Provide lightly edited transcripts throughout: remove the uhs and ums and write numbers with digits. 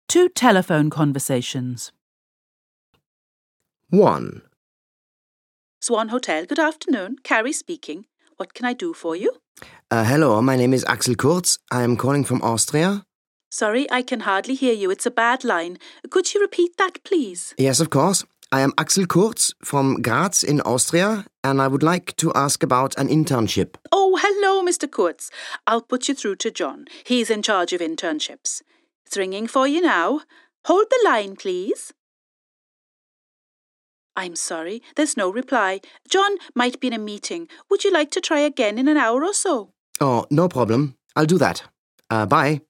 2 telephone conversations. 1. Swan Hotel, good afternoon. Carrie speaking. What can I do for you? Hello, my name is Axel Kurz. I am calling from Austria. Sorry, I can hardly hear you. It's a bad line. Could you repeat that, please? Yes, of course. I am Axel Kurz from Graz in Austria, and I would like to ask about an internship. Oh, hello, Mr. Kurtz. I'll put you through to John. He's in charge of internships. It's ringing for you now. Hold the line, please. I'm sorry, there's no reply. John might be in a meeting. Would you like to try again in an hour or so? Oh, no problem. I'll do that. Bye.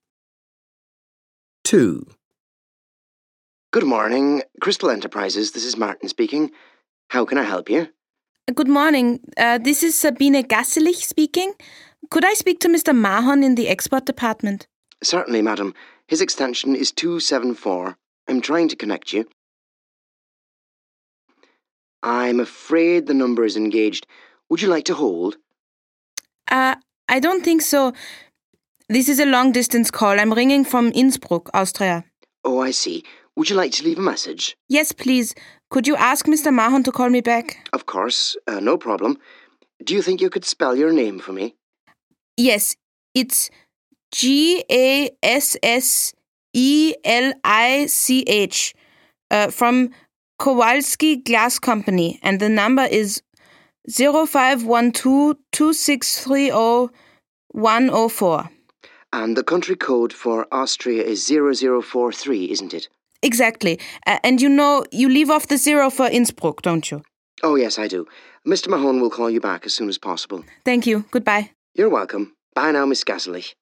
2. Good morning, Crystal Enterprises. This is Martin speaking. How can I help you? Good morning. This is Sabine Gasselich speaking. Could I speak to Mr. Mahon in the export department? Certainly, madam. His extension is 274. I'm trying to connect you. I'm afraid the number is engaged. Would you like to hold? I don't think so. This is a long-distance call. I'm ringing from Innsbruck, Austria. Oh, I see. Would you like to leave a message? Yes, please. Could you ask Mr. Mahon to call me back? Of course, no problem. Do you think you could spell your name for me? Yes, it's Gasselich, from Kowalski Glass Company, and the number is 0512-2630-104. And the country code for Austria is 0043, isn't it? Exactly. And you know, you leave off the 0 for Innsbruck, don't you? Oh, yes, I do. Mr. Mahon will call you back as soon as possible. Thank you. Goodbye. You're welcome. Bye now, Miss Gasselich.